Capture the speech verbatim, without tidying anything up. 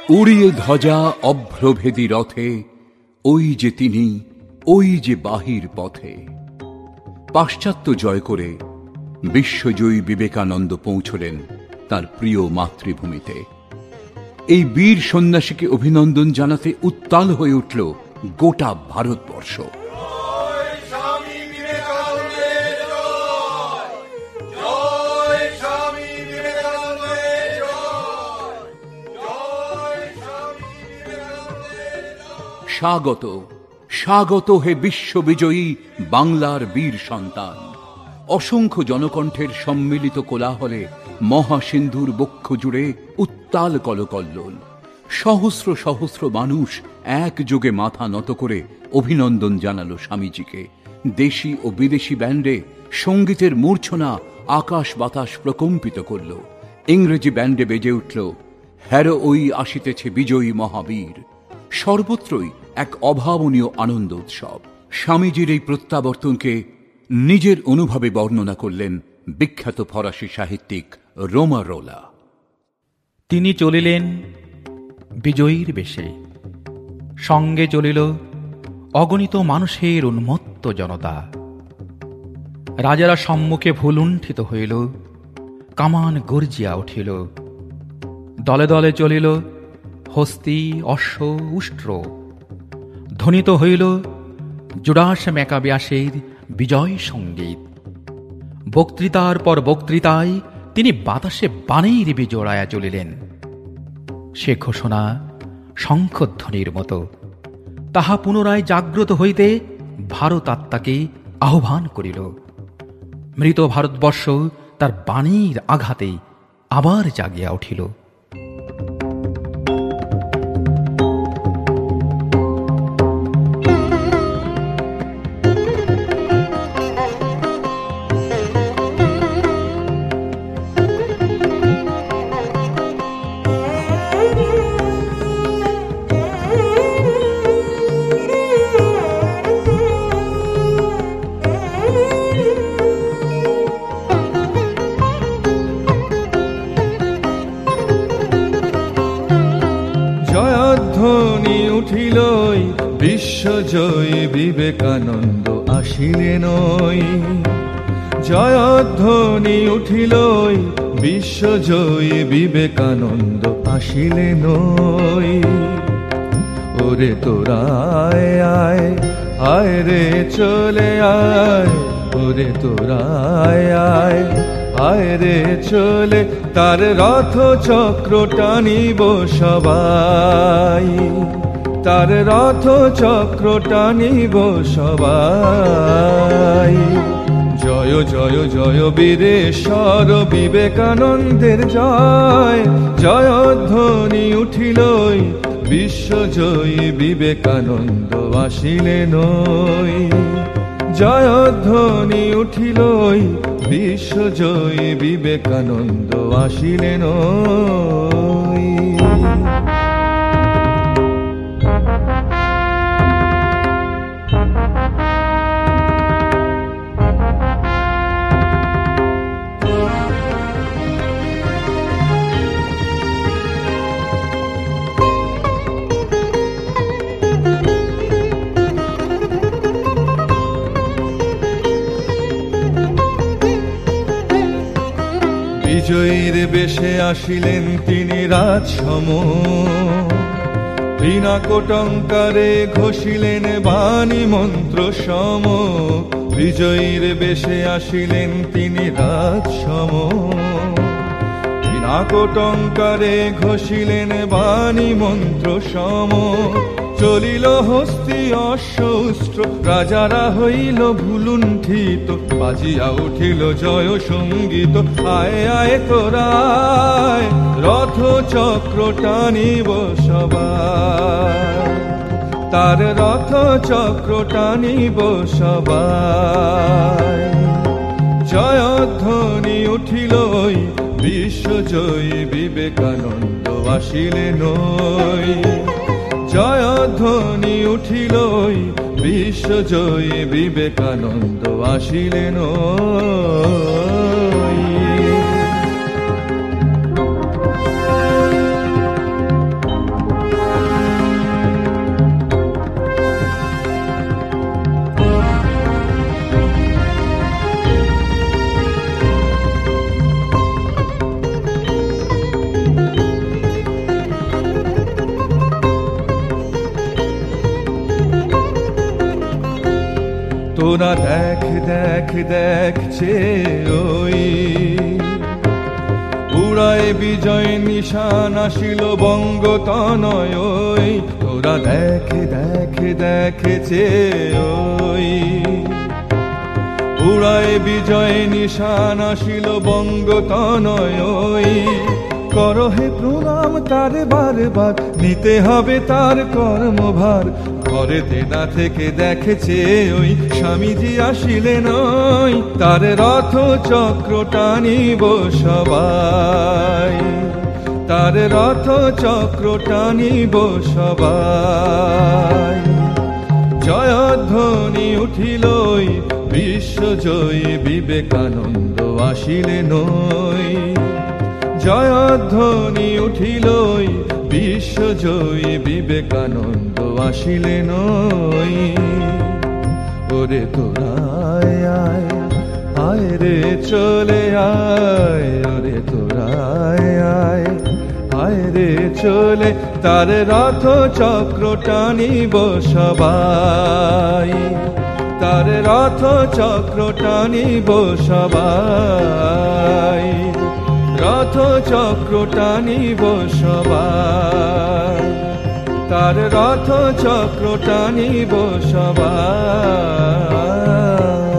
উড়িয়ে ধ্বজা অভ্রভেদী রথে, ওই যে তিনি, ওই যে বাহির পথে। পাশ্চাত্য জয় করে বিশ্বজয়ী বিবেকানন্দ পৌঁছলেন তার প্রিয় মাতৃভূমিতে। এই বীর সন্ন্যাসীকে অভিনন্দন জানাতে উত্তাল হয়ে উঠল গোটা ভারতবর্ষ। স্বাগত, স্বাগত হে বিশ্ববিজয়ী বাংলার বীর সন্তান। অসংখ্য জনকণ্ঠের সম্মিলিত কোলাহলে মহাসিন্ধুর বক্ষ জুড়ে উত্তাল কলকল্লোল। সহস্র সহস্র মানুষ একযোগে মাথা নত করে অভিনন্দন জানালো স্বামীজিকে। দেশি ও বিদেশি ব্যান্ডে সঙ্গীতের মূর্ছনা আকাশ বাতাস প্রকম্পিত করল। ইংরেজি ব্যান্ডে বেজে উঠল হ্যারো ওই আসিতেছে বিজয়ী মহাবীর। সর্বত্রই এক অভাবনীয় আনন্দ উৎসব। স্বামীজির এই প্রত্যাবর্তনকে নিজের অনুভবে বর্ণনা করলেন বিখ্যাত ফরাসি সাহিত্যিক রোমারোলা। তিনি চলিলেন বিজয়ীর বেশে, সঙ্গে চলিল অগণিত মানুষের উন্মত্ত জনতা। রাজারা সম্মুখে ভুলুণ্ঠিত হইল, কামান গর্জিয়া উঠিল। দলে দলে চলিল হস্তি, অশ্ব, উষ্ট্র। ধ্বনিত হইল জুডাস ম্যাকাবিয়াসের বিজয় সঙ্গীত। বক্তৃতার পর বক্তৃতায় তিনি বাতাসে বাণের বিজোড়ায়া চলিলেন। সে ঘোষণা শঙ্খধ্বনির মতো। তাহা পুনরায় জাগ্রত হইতে ভারত আত্মাকে আহ্বান করিল। মৃত ভারতবর্ষ তার বাণীর আঘাতে আবার জাগিয়া উঠিল। জয়ধ্বনি উঠিল বিশ্বজয়ী বিবেকানন্দ আসিলেন। জয়ধ্বনি উঠিল বিশ্বজয়ী বিবেকানন্দ আসিলেন। ওরে তোরা আয় আয়, আয় রে চলে আয়, ওরে তোরা আয় আয়, আয় রে চলে তার রথ চক্র টানিব সবাই, তার রথ চক্র টানিব সবাই। জয় জয় জয় বীরেশ্বর বিবেকানন্দের জয়। জয়ধ্বনি উঠিল বিশ্বজয়ী বিবেকানন্দ আসিলেন। জয়ধ্বনি উঠিল বিশ্বজয়ী বিবেকানন্দ আসিলেন। বিজয়ীর বেশে আসিলেন তিনি রাজসম, বিনা কোটঙ্কারে ঘোষিলেন বাণী মন্ত্র সম। বিজয়ীর বেশে আসিলেন তিনি রাজসম, বিনা কোটঙ্কারে ঘোষিলেন বাণী মন্ত্র সম। চলিল হস্তি অশ্বস্ত্র, রাজারা হইল ভুলুণ্ঠিত। বাজিয়া উঠিল জয় সঙ্গীত, আয় আয় তোরা আয়, রথ চক্র টানিব সবাই, তার রথ চক্র টানিব সবাই। জয়ধ্বনি উঠিল বিশ্বজয়ী বিবেকানন্দ আসিলেন। জয়ধ্বনি উঠিল বিশ্বজয়ী বিবেকানন্দ আসিলেন। তোরা দেখ দেখ দেখছে ওই উড়ায় বিজয় নিশান আসিল বঙ্গতনয় ওই তোরা দেখ দেখ দেখছে ওই উড়ায় বিজয় নিশান আসিল বঙ্গতনয় ওই করহে প্রণাম তার বারবার নিতে হবে তার কর্মভার ঘরেতে না থেকে দেখেছে ওই স্বামীজি আসিলেন ওই তার রথ চক্র টানিব সবাই তার রথ চক্র টানিব সবাই জয়ধ্বনি উঠিলই বিশ্বজয়ী বিবেকানন্দ আসিলেন ওই জয়ধ্বনি উঠিলই বিশ্বজয়ী বিবেকানন্দ আসিলেন ওই ওরে তোরা আয় আয় আয় রে চলে আয় ওরে তোরা আয় আয় আয় রে চলে তার রথ চক্র টানিব সবাই তার রথ চক্র টানিব সবাই রথ চক্র টানিব সবাই তার রথ চক্র টানিব সবাই